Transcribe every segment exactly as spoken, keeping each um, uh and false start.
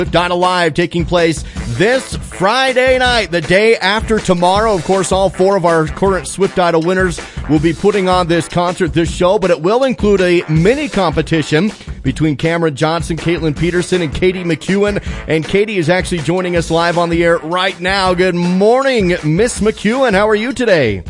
Donna Live taking place this Friday night, the day after tomorrow. Of course, all four of our current Swift Idol winners will be putting on this concert, this show, but it will include a mini competition between Cameron Johnson, Caitlin Peterson, and Katie McEwen. And Katie is actually joining us live on the air right now. Good morning, Miss McEwen. How are you today?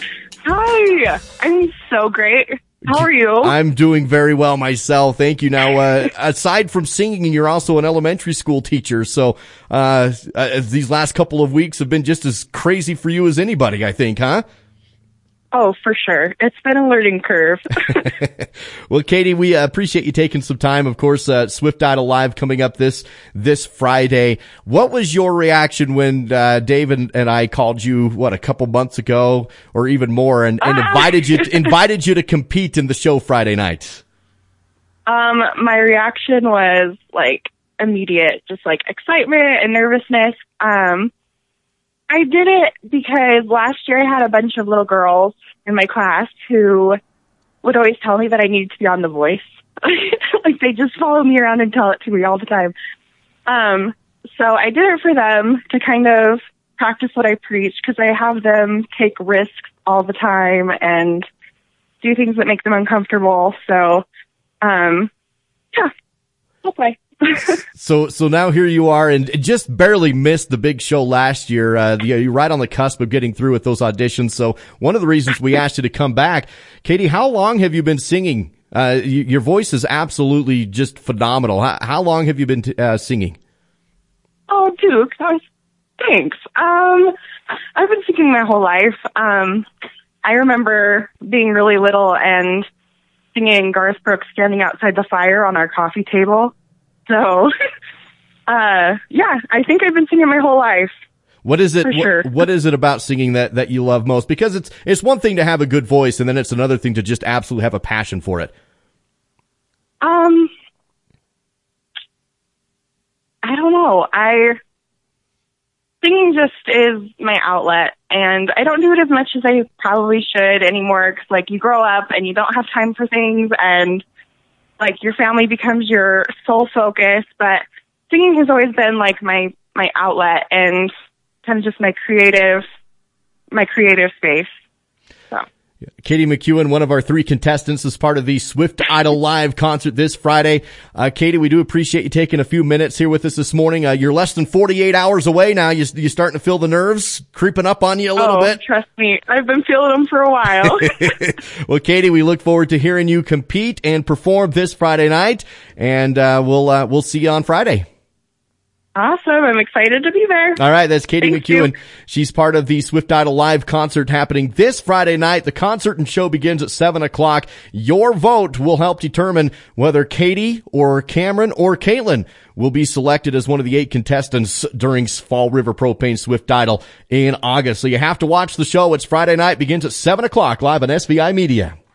Hi, I'm so great. How are you? I'm doing very well myself. Thank you. Now, uh, aside from singing, you're also an elementary school teacher. So, uh, uh, these last couple of weeks have been just as crazy for you as anybody, I think, huh? Oh, for sure. It's been a learning curve. Well, Katie, we uh, appreciate you taking some time. Of course, uh, Swift Idol Live coming up this, this Friday. What was your reaction when, uh, Dave and, and I called you, what, a couple months ago or even more and, and invited you, to, invited you to compete in the show Friday night? Um, my reaction was like immediate, just like excitement and nervousness. Um, I did it because last year I had a bunch of little girls in my class who would always tell me that I needed to be on The Voice. Like they just follow me around and tell it to me all the time. Um, so I did it for them to kind of practice what I preach because I have them take risks all the time and do things that make them uncomfortable. So, um, yeah, I'll play. So, so now here you are and just barely missed the big show last year. Uh, you're right on the cusp of getting through with those auditions. So one of the reasons we asked you to come back, Katie, how long have you been singing? Uh, you, your voice is absolutely just phenomenal. How, how long have you been t- uh, singing? Oh, Duke, that was, thanks. Um, I've been singing my whole life. Um, I remember being really little and singing Garth Brooks Standing Outside the Fire on our coffee table. So, uh, yeah, I think I've been singing my whole life. What is it? For sure. What, what is it about singing that, that you love most? Because it's, it's one thing to have a good voice and then it's another thing to just absolutely have a passion for it. Um, I don't know. I, singing just is my outlet and I don't do it as much as I probably should anymore. Cause like you grow up and you don't have time for things and like your family becomes your sole focus, but singing has always been like my, my outlet and kind of just my creative, my creative space. So. Katie McEwen, one of our three contestants, is part of the Swift Idol Live concert this Friday. Uh, Katie, we do appreciate you taking a few minutes here with us this morning. Uh, you're less than forty-eight hours away now. You, you starting to feel the nerves creeping up on you a little oh, bit? Trust me, I've been feeling them for a while. Well, Katie, we look forward to hearing you compete and perform this Friday night, and uh, we'll uh, we'll see you on Friday. Awesome. I'm excited to be there. All right. That's Katie Thank McEwen. you. She's part of the Swift Idol Live concert happening this Friday night. The concert and show begins at seven o'clock. Your vote will help determine whether Katie or Cameron or Caitlin will be selected as one of the eight contestants during Fall River Propane Swift Idol in August. So you have to watch the show. It's Friday night, begins at seven o'clock live on S V I Media.